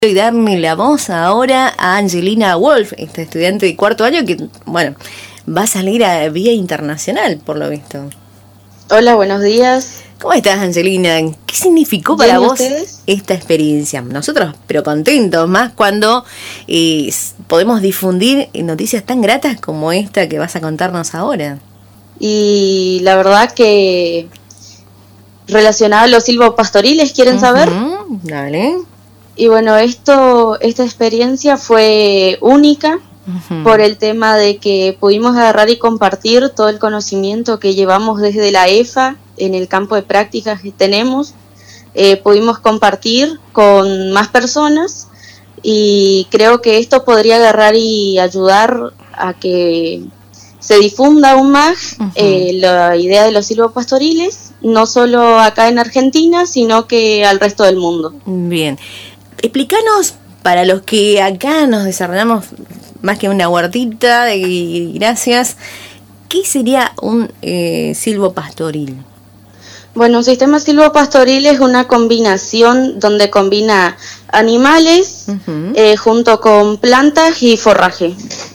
Y darle la voz ahora a Angelina Wolf, esta estudiante de cuarto año que, bueno, va a salir a vía internacional, por lo visto. Hola, buenos días. ¿Cómo estás, Angelina? ¿Qué significó para vos esta experiencia? Nosotros, pero contentos, más cuando podemos difundir noticias tan gratas como esta que vas a contarnos ahora. Y la verdad que relacionado a los silvopastoriles, ¿quieren saber? Dale. Y bueno, esta experiencia fue única por el tema de que pudimos agarrar y compartir todo el conocimiento que llevamos desde la EFA en el campo de prácticas que tenemos. Pudimos compartir con más personas y creo que esto podría agarrar y ayudar a que se difunda aún más la idea de los silvopastoriles, no solo acá en Argentina, sino que al resto del mundo. Bien. Explícanos, para los que acá nos desarrollamos más que una huertita, y gracias, ¿qué sería un silvopastoril? Bueno, un sistema silvopastoril es una combinación donde combina animales junto con plantas y forraje.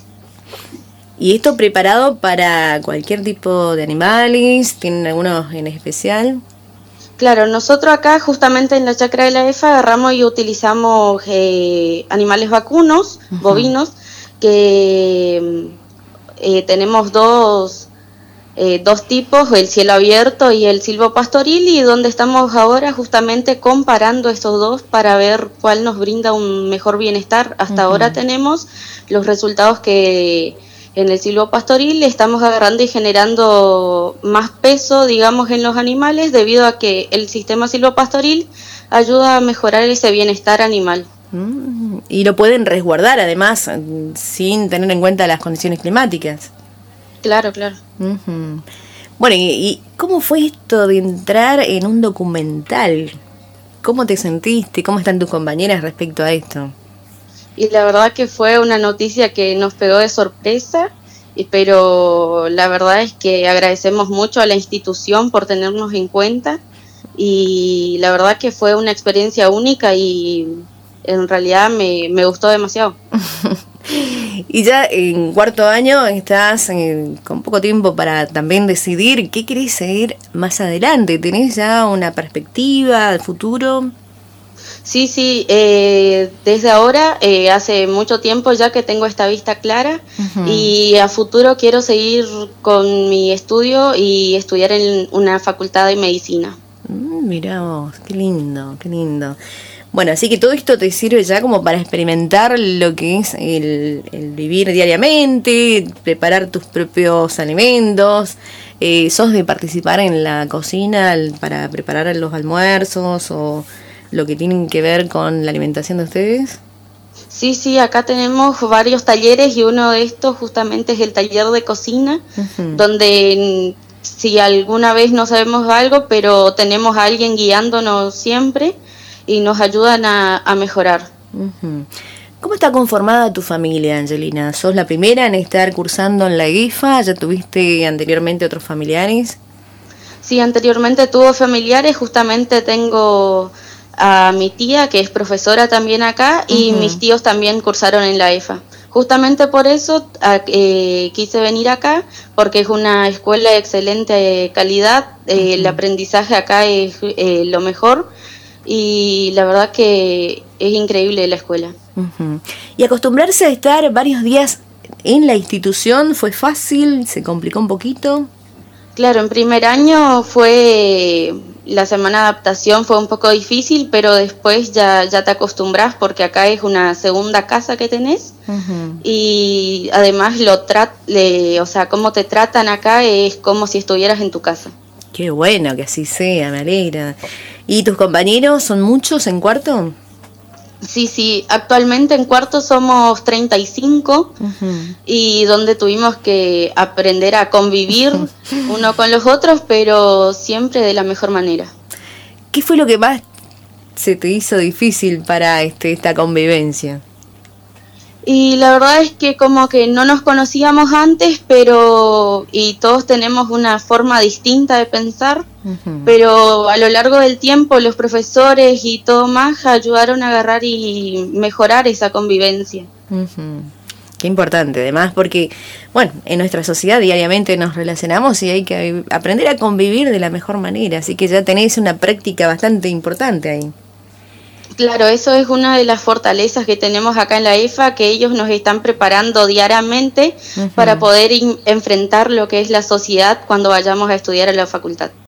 ¿Y esto preparado para cualquier tipo de animales? ¿Tienen algunos en especial? Claro, nosotros acá justamente en la chacra de la EFA agarramos y utilizamos animales vacunos, bovinos, que tenemos dos tipos, el cielo abierto y el silvopastoril, y donde estamos ahora justamente comparando estos dos para ver cuál nos brinda un mejor bienestar. Hasta ahora tenemos los resultados que en el silvopastoril estamos agarrando y generando más peso, digamos, en los animales, debido a que el sistema silvopastoril ayuda a mejorar ese bienestar animal. Y lo pueden resguardar, además, sin tener en cuenta las condiciones climáticas. Claro, claro. Bueno, ¿y cómo fue esto de entrar en un documental? ¿Cómo te sentiste? ¿Cómo están tus compañeras respecto a esto? Y la verdad que fue una noticia que nos pegó de sorpresa, pero la verdad es que agradecemos mucho a la institución por tenernos en cuenta, y la verdad que fue una experiencia única y en realidad me gustó demasiado. Y ya en cuarto año estás con poco tiempo para también decidir qué querés seguir más adelante. ¿Tenés ya una perspectiva al futuro? Sí, desde ahora, hace mucho tiempo ya que tengo esta vista clara, y a futuro quiero seguir con mi estudio y estudiar en una facultad de medicina. Mirá vos, qué lindo, qué lindo. Bueno, así que todo esto te sirve ya como para experimentar lo que es el vivir diariamente, preparar tus propios alimentos. ¿Sos de participar en la cocina para preparar los almuerzos o lo que tienen que ver con la alimentación de ustedes? Sí, acá tenemos varios talleres y uno de estos justamente es el taller de cocina, donde si alguna vez no sabemos algo, pero tenemos a alguien guiándonos siempre y nos ayudan a mejorar. ¿Cómo está conformada tu familia, Angelina? ¿Sos la primera en estar cursando en la EFA? ¿Ya tuviste anteriormente otros familiares? Sí, anteriormente tuve familiares, justamente tengo a mi tía, que es profesora también acá, y mis tíos también cursaron en la EFA. Justamente por eso quise venir acá, porque es una escuela de excelente calidad, el aprendizaje acá es lo mejor, y la verdad que es increíble la escuela. ¿Y acostumbrarse a estar varios días en la institución fue fácil? ¿Se complicó un poquito? Claro, en primer año la semana de adaptación fue un poco difícil, pero después ya te acostumbras, porque acá es una segunda casa que tenés, y además cómo te tratan acá es como si estuvieras en tu casa. Qué bueno que así sea, me alegra. ¿Y tus compañeros son muchos en cuarto? Sí, actualmente en cuarto somos 35, y donde tuvimos que aprender a convivir uno con los otros, pero siempre de la mejor manera. ¿Qué fue lo que más se te hizo difícil para esta convivencia? Y la verdad es que como que no nos conocíamos antes, y todos tenemos una forma distinta de pensar, pero a lo largo del tiempo los profesores y todo más ayudaron a agarrar y mejorar esa convivencia. Qué importante, además, porque, bueno, en nuestra sociedad diariamente nos relacionamos y hay que aprender a convivir de la mejor manera, así que ya tenéis una práctica bastante importante ahí. Claro, eso es una de las fortalezas que tenemos acá en la EFA, que ellos nos están preparando diariamente para poder enfrentar lo que es la sociedad cuando vayamos a estudiar a la facultad.